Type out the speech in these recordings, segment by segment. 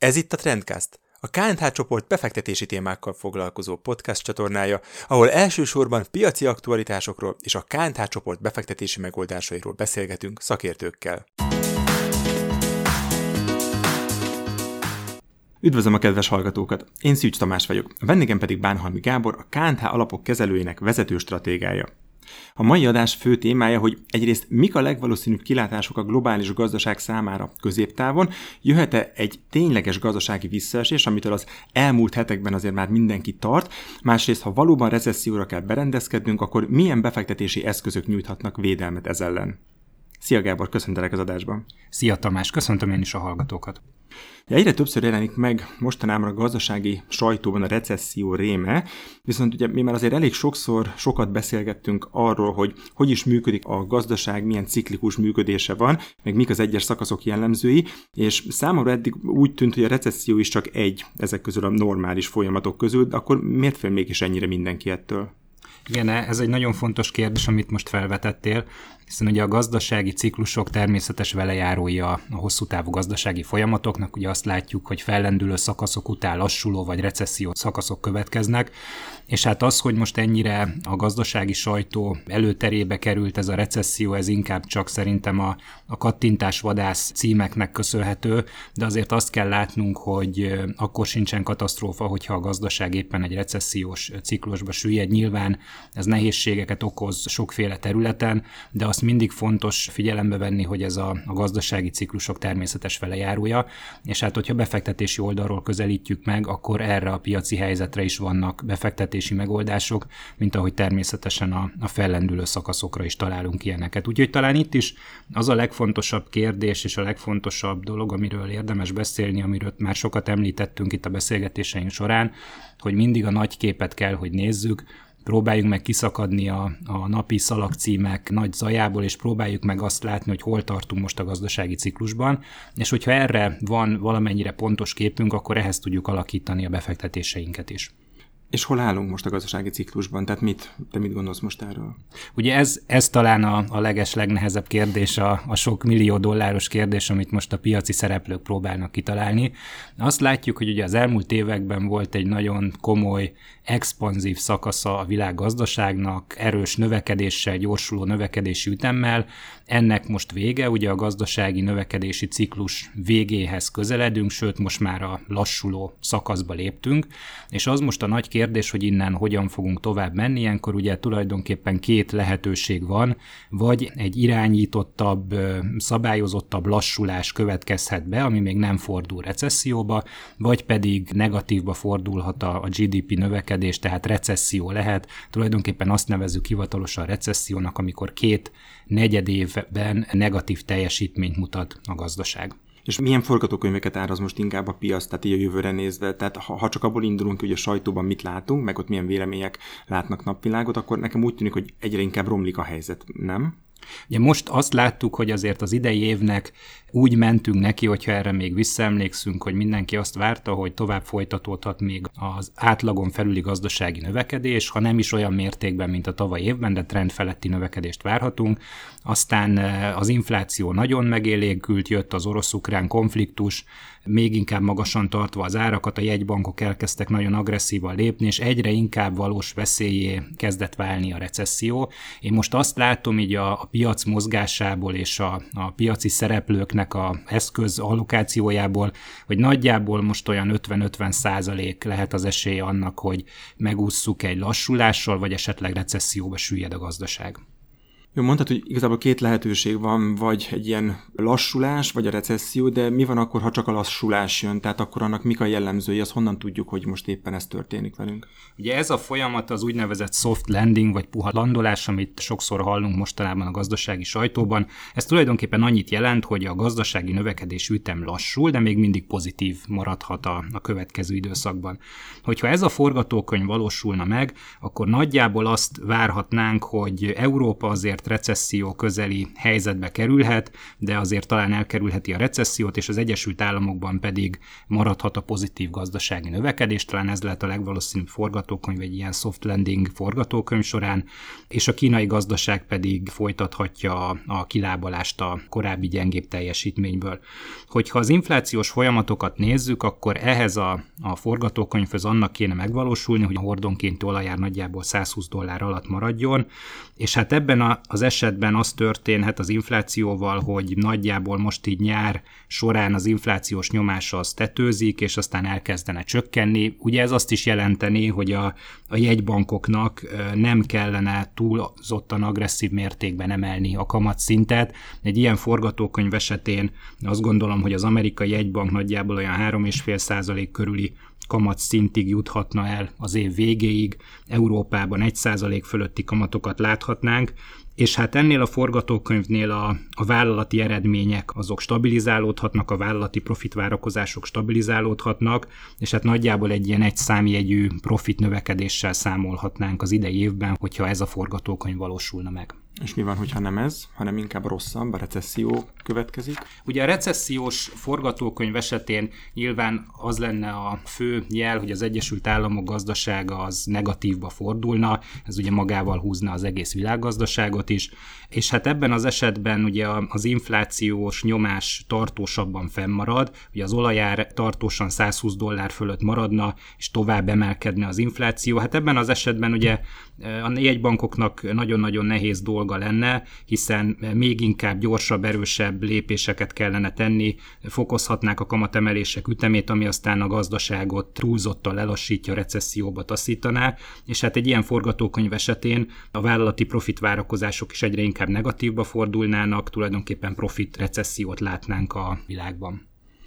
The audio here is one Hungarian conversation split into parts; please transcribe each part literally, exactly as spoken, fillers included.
Ez itt a Trendcast, a ká en há csoport befektetési témákkal foglalkozó podcast csatornája, ahol elsősorban piaci aktualitásokról és a ká en há csoport befektetési megoldásairól beszélgetünk szakértőkkel. Üdvözlöm a kedves hallgatókat! Én Szűcs Tamás vagyok, a vendégem pedig Bánhalmi Gábor, a ká en há alapok kezelőjének vezető stratégája. A mai adás fő témája, hogy egyrészt mik a legvalószínűbb kilátások a globális gazdaság számára középtávon, jöhet-e egy tényleges gazdasági visszaesés, amitől az elmúlt hetekben azért már mindenki tart, másrészt, ha valóban recesszióra kell berendezkednünk, akkor milyen befektetési eszközök nyújthatnak védelmet ez ellen? Szia Gábor, köszöntelek az adásban! Szia Tamás, köszöntöm én is a hallgatókat! Egyre többször jelenik meg mostanában a gazdasági sajtóban a recesszió réme, viszont ugye mi már azért elég sokszor sokat beszélgettünk arról, hogy hogy is működik a gazdaság, milyen ciklikus működése van, meg mik az egyes szakaszok jellemzői, és számomra eddig úgy tűnt, hogy a recesszió is csak egy ezek közül a normális folyamatok közül, de akkor miért fél mégis ennyire mindenki ettől? Igen, ez egy nagyon fontos kérdés, amit most felvetettél, hiszen ugye a gazdasági ciklusok természetes velejárói a, a hosszú távú gazdasági folyamatoknak, ugye azt látjuk, hogy fellendülő szakaszok után lassuló vagy recesszió szakaszok következnek, és hát az, hogy most ennyire a gazdasági sajtó előterébe került ez a recesszió, ez inkább csak szerintem a, a kattintásvadász címeknek köszönhető, de azért azt kell látnunk, hogy akkor sincsen katasztrófa, hogyha a gazdaság éppen egy recessziós ciklusba süllyed. Nyilván ez nehézségeket okoz sokféle területen, de azt mindig fontos figyelembe venni, hogy ez a, a gazdasági ciklusok természetes velejárója, és hát hogyha befektetési oldalról közelítjük meg, akkor erre a piaci helyzetre is vannak befektetési megoldások, mint ahogy természetesen a, a fellendülő szakaszokra is találunk ilyeneket. Úgyhogy talán itt is az a legfontosabb kérdés és a legfontosabb dolog, amiről érdemes beszélni, amiről már sokat említettünk itt a beszélgetéseink során, hogy mindig a nagy képet kell, hogy nézzük, próbáljuk meg kiszakadni a, a napi szalagcímek nagy zajából, és próbáljuk meg azt látni, hogy hol tartunk most a gazdasági ciklusban, és hogyha erre van valamennyire pontos képünk, akkor ehhez tudjuk alakítani a befektetéseinket is. És hol állunk most a gazdasági ciklusban? Tehát mit, te mit gondolsz most erről? Ugye ez, ez talán a, a leges, legnehezebb kérdés, a, a sok millió dolláros kérdés, amit most a piaci szereplők próbálnak kitalálni. Azt látjuk, hogy ugye az elmúlt években volt egy nagyon komoly, expanzív szakasza a világgazdaságnak, erős növekedéssel, gyorsuló növekedési ütemmel. Ennek most vége, ugye a gazdasági növekedési ciklus végéhez közeledünk, sőt most már a lassuló szakaszba léptünk, és az most a nagy kérdés, hogy innen hogyan fogunk tovább menni. Ilyenkor ugye tulajdonképpen két lehetőség van, vagy egy irányítottabb, szabályozottabb lassulás következhet be, ami még nem fordul recesszióba, vagy pedig negatívba fordulhat a gé dé pé növekedés, tehát recesszió lehet. Tulajdonképpen azt nevezzük hivatalosan recessziónak, amikor két negyed évben negatív teljesítményt mutat a gazdaság. És milyen forgatókönyveket áraz most inkább a piac, tehát így a jövőre nézve? Tehát ha, ha csak abból indulunk, hogy a sajtóban mit látunk, meg ott milyen vélemények látnak napvilágot, akkor nekem úgy tűnik, hogy egyre inkább romlik a helyzet, nem? Ugye most azt láttuk, hogy azért az idei évnek úgy mentünk neki, hogyha erre még visszaemlékszünk, hogy mindenki azt várta, hogy tovább folytatódhat még az átlagon felüli gazdasági növekedés, ha nem is olyan mértékben, mint a tavaly évben, de trend feletti növekedést várhatunk. Aztán az infláció nagyon megélénkült, jött az orosz-ukrán konfliktus, még inkább magasan tartva az árakat, a jegybankok elkezdtek nagyon agresszívan lépni, és egyre inkább valós veszélyé kezdett válni a recesszió. Én most azt látom így a, a piac mozgásából és a, a piaci szereplőknek a eszköz allokációjából, hogy nagyjából most olyan ötven-ötven százalék lehet az esély annak, hogy megússzuk egy lassulással, vagy esetleg recesszióba süllyed a gazdaság. Jó, mondtad, hogy igazából két lehetőség van, vagy egy ilyen lassulás, vagy a recesszió, de mi van akkor, ha csak a lassulás jön? Tehát akkor annak mik a jellemzői, az honnan tudjuk, hogy most éppen ez történik velünk? Ugye ez a folyamat az úgynevezett soft landing, vagy puha landolás, amit sokszor hallunk mostanában a gazdasági sajtóban. Ez tulajdonképpen annyit jelent, hogy a gazdasági növekedés ütem lassul, de még mindig pozitív maradhat a, a következő időszakban. Hogyha ez a forgatókönyv valósulna meg, akkor nagyjából azt várhatnánk, hogy Európa azért azért recesszió közeli helyzetbe kerülhet, de azért talán elkerülheti a recessziót, és az Egyesült Államokban pedig maradhat a pozitív gazdasági növekedés, talán ez lehet a legvalószínűbb forgatókönyv egy ilyen soft landing forgatókönyv során, és a kínai gazdaság pedig folytathatja a kilábalást a korábbi gyengébb teljesítményből. Hogyha az inflációs folyamatokat nézzük, akkor ehhez a, a forgatókönyvhöz annak kéne megvalósulni, hogy a hordonkénti olajár nagyjából százhúsz dollár alatt maradjon, és hát ebben a, az esetben az történhet az inflációval, hogy nagyjából most így nyár során az inflációs nyomása az tetőzik, és aztán elkezdene csökkenni. Ugye ez azt is jelenteni, hogy a, a jegybankoknak nem kellene túlzottan agresszív mértékben emelni a kamatszintet. Egy ilyen forgatókönyv esetén azt gondolom, hogy az amerikai jegybank nagyjából olyan három egész öt százalék körüli kamatszintig juthatna el az év végéig, Európában egy százalék fölötti kamatokat láthatnánk, és hát ennél a forgatókönyvnél a, a vállalati eredmények azok stabilizálódhatnak, a vállalati profitvárakozások stabilizálódhatnak, és hát nagyjából egy ilyen egy számjegyű profit növekedéssel számolhatnánk az idei évben, hogyha ez a forgatókönyv valósulna meg. És mi van, hogyha nem ez, hanem inkább rosszabb, a recesszió következik? Ugye a recessziós forgatókönyv esetén nyilván az lenne a fő jel, hogy az Egyesült Államok gazdasága az negatívba fordulna, ez ugye magával húzna az egész világgazdaságot is, és hát ebben az esetben ugye az inflációs nyomás tartósabban fennmarad, ugye az olajár tartósan százhúsz dollár fölött maradna, és tovább emelkedne az infláció. Hát ebben az esetben ugye a jegybankoknak nagyon-nagyon nehéz dolga lenne, hiszen még inkább gyorsabb, erősebb lépéseket kellene tenni, fokozhatnák a kamatemelések ütemét, ami aztán a gazdaságot túlzottan lelassítja, recesszióba taszítaná, és hát egy ilyen forgatókönyv esetén a vállalati profitvárakozások is egyre inkább negatívba fordulnának, tulajdonképpen profit recessziót látnánk a világban.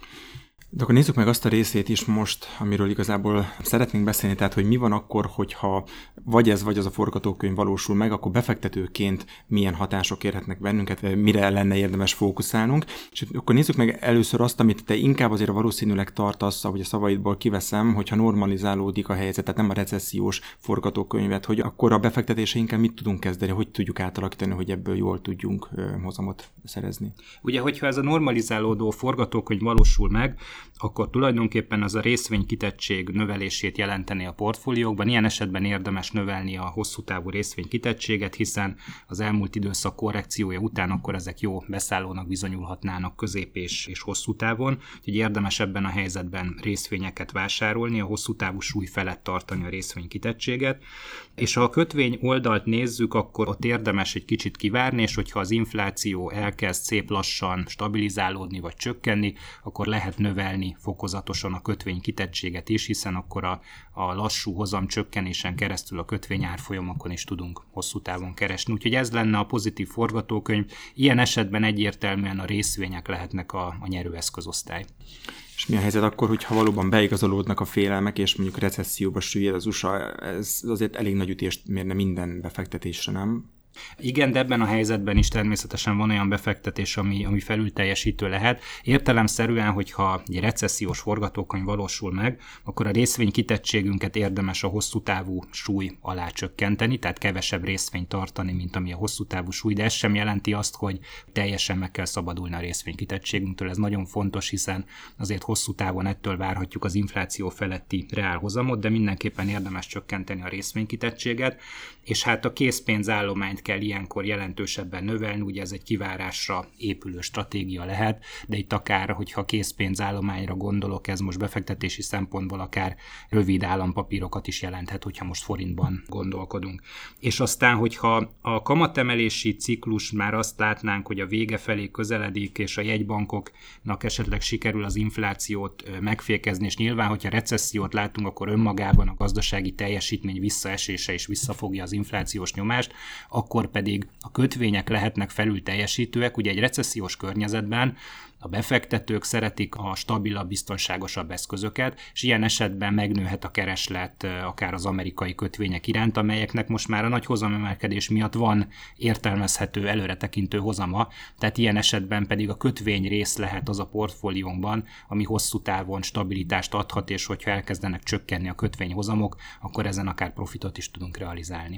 De akkor nézzük meg azt a részét is most, amiről igazából szeretnénk beszélni, tehát hogy mi van akkor, hogyha vagy ez, vagy az a forgatókönyv valósul meg, akkor befektetőként milyen hatások érhetnek bennünket, mire lenne érdemes fókuszálnunk. És akkor nézzük meg először azt, amit te inkább azért valószínűleg tartasz, ahogy a szavaidból kiveszem, hogyha normalizálódik a helyzet, tehát nem a recessziós forgatókönyvet, hogy akkor a befektetéseinkkel mit tudunk kezdeni, hogy tudjuk átalakítani, hogy ebből jól tudjunk hozamot szerezni. Ugye, hogyha ez a normalizálódó forgatókönyv valósul meg, akkor tulajdonképpen az a részvénykitettség növelését jelenteni a portfóliókban. Ilyen esetben érdemes növelni a hosszú távú részvénykitettséget, hiszen az elmúlt időszak korrekciója után akkor ezek jó beszállónak bizonyulhatnának közép és, és hosszú távon. Úgyhogy érdemes ebben a helyzetben részvényeket vásárolni, a hosszú távú súly felett tartani a részvénykitettséget. És ha a kötvény oldalt nézzük, akkor ott érdemes egy kicsit kivárni, és hogyha az infláció elkezd szép lassan stabilizálódni vagy csökkenni, akkor lehet növelni fokozatosan a kötvény kitettséget is, hiszen akkor a, a lassú hozam csökkenésen keresztül a kötvény árfolyamokon is tudunk hosszú távon keresni. Úgyhogy ez lenne a pozitív forgatókönyv. Ilyen esetben egyértelműen a részvények lehetnek a, a nyerőeszközosztály. És mi a helyzet akkor, hogyha valóban beigazolódnak a félelmek, és mondjuk recesszióba süllyed az u es á, ez azért elég nagy ütést mérne minden befektetésre, nem? Igen, de ebben a helyzetben is természetesen van olyan befektetés, ami, ami felülteljesítő lehet. Értelemszerűen, hogyha egy recessziós forgatókönyv valósul meg, akkor a részvénykitettségünket érdemes a hosszú távú súly alá csökkenteni, tehát kevesebb részvényt tartani, mint ami a hosszú távú súly, de ez sem jelenti azt, hogy teljesen meg kell szabadulni a részvénykitettségünktől. Ez nagyon fontos, hiszen azért hosszú távon ettől várhatjuk az infláció feletti reálhozamot, de mindenképpen érdemes csökkenteni a részvénykitettséget, és hát a készpénzállományt kell ilyenkor jelentősebben növelni, ugye ez egy kivárásra épülő stratégia lehet, de itt akár, hogyha készpénzállományra gondolok, ez most befektetési szempontból akár rövid állampapírokat is jelenthet, hogyha most forintban gondolkodunk. És aztán, hogyha a kamatemelési ciklus már azt látnánk, hogy a vége felé közeledik, és a jegybankoknak esetleg sikerül az inflációt megfékezni, és nyilván, hogyha recessziót látunk, akkor önmagában a gazdasági teljesítmény visszaesése is visszafogja az inflációs nyomást, akkor pedig a kötvények lehetnek felül teljesítőek. Ugye egy recessziós környezetben a befektetők szeretik a stabilabb, biztonságosabb eszközöket, és ilyen esetben megnőhet a kereslet akár az amerikai kötvények iránt, amelyeknek most már a nagy hozamemelkedés miatt van értelmezhető, előretekintő hozama, tehát ilyen esetben pedig a kötvény rész lehet az a portfóliónkban, ami hosszú távon stabilitást adhat, és hogyha elkezdenek csökkenni a kötvényhozamok, akkor ezen akár profitot is tudunk realizálni.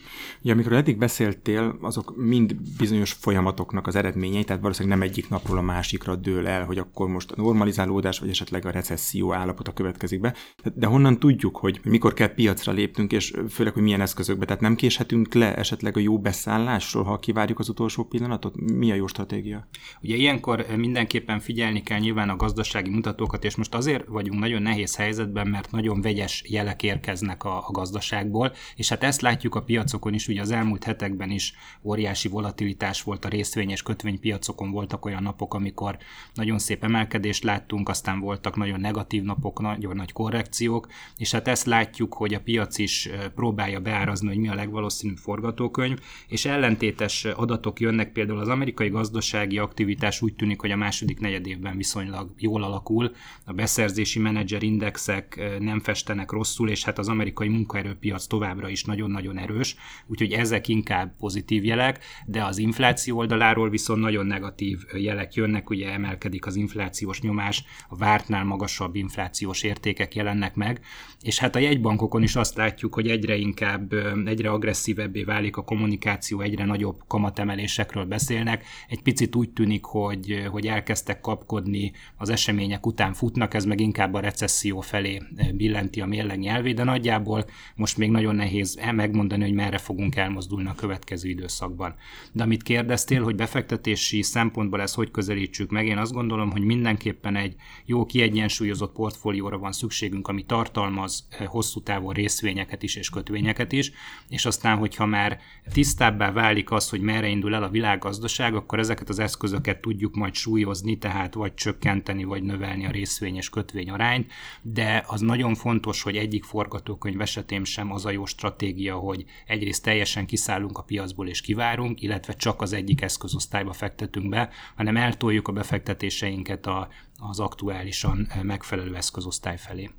Ja, amikor eddig beszéltél, azok mind bizonyos folyamatoknak az eredményei, tehát valószínűleg nem egyik napról a másikra dől el, hogy akkor most a normalizálódás, vagy esetleg a recesszió állapota következik be. De honnan tudjuk, hogy mikor kell piacra lépnünk, és főleg, hogy milyen eszközökbe? Tehát nem késhetünk le esetleg a jó beszállásról, ha kivárjuk az utolsó pillanatot? Mi a jó stratégia? Ugye ilyenkor mindenképpen figyelni kell nyilván a gazdasági mutatókat, és most azért vagyunk nagyon nehéz helyzetben, mert nagyon vegyes jelek érkeznek a, a gazdaságból, és hát ezt látjuk a piacokon is, ugye az elmúlt hetekben is óriási volatilitás volt a részvény- és kötvénypiacokon, voltak olyan napok, amikor nagyon szép emelkedést láttunk, aztán voltak nagyon negatív napok, nagyon nagy korrekciók, és hát ezt látjuk, hogy a piac is próbálja beárazni, hogy mi a legvalószínűbb forgatókönyv, és ellentétes adatok jönnek, például az amerikai gazdasági aktivitás úgy tűnik, hogy a második negyedévben viszonylag jól alakul, a beszerzési menedzser indexek nem festenek rosszul, és hát az amerikai munkaerőpiac továbbra is nagyon-nagyon erős, úgyhogy ezek inkább pozitív jelek, de az infláció oldaláról viszont nagyon negatív jelek jönnek, ugye emelkedik az inflációs nyomás, a vártnál magasabb inflációs értékek jelennek meg, és hát a jegybankokon is azt látjuk, hogy egyre inkább, egyre agresszívebbé válik a kommunikáció, egyre nagyobb kamatemelésekről beszélnek. Egy picit úgy tűnik, hogy, hogy elkezdtek kapkodni, az események után futnak, ez meg inkább a recesszió felé billenti a mérleg nyelvét, de nagyjából most még nagyon nehéz megmondani, hogy merre fogunk elmozdulni a következő időszakban. De amit kérdeztél, hogy befektetési szempontból ezt hogy közelítsük meg, én azt gondolom, hogy mindenképpen egy jó kiegyensúlyozott portfólióra van szükségünk, ami tartalmaz hosszú távú részvényeket is és kötvényeket is, és aztán, hogyha már tisztábbá válik az, hogy merre indul el a világgazdaság, akkor ezeket az eszközöket tudjuk majd súlyozni, tehát vagy csökkenteni, vagy növelni a részvény és kötvény arányt, de az nagyon fontos, hogy egyik forgatókönyv esetén sem az a jó stratégia, hogy egyrészt teljesen kiszállunk a piacból és kivárunk, illetve csak az egyik eszközosztályba fektetünk be, hanem eltoljuk a befektetéseinket a, az aktuálisan megfelelő eszközosztály felé.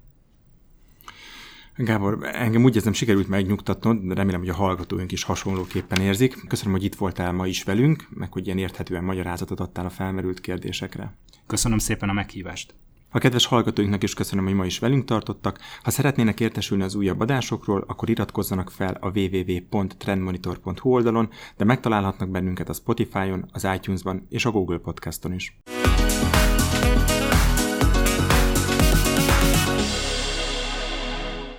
Gábor, engem úgy érzem, sikerült megnyugtatnod, de remélem, hogy a hallgatóink is hasonlóképpen érzik. Köszönöm, hogy itt voltál ma is velünk, meg hogy ilyen érthetően magyarázatot adtál a felmerült kérdésekre. Köszönöm szépen a meghívást. A kedves hallgatóinknak is köszönöm, hogy ma is velünk tartottak. Ha szeretnének értesülni az újabb adásokról, akkor iratkozzanak fel a double-u double-u double-u pont trendmonitor pont hu oldalon, de megtalálhatnak bennünket a Spotify-on, az iTunes-ban és a Google Podcaston is.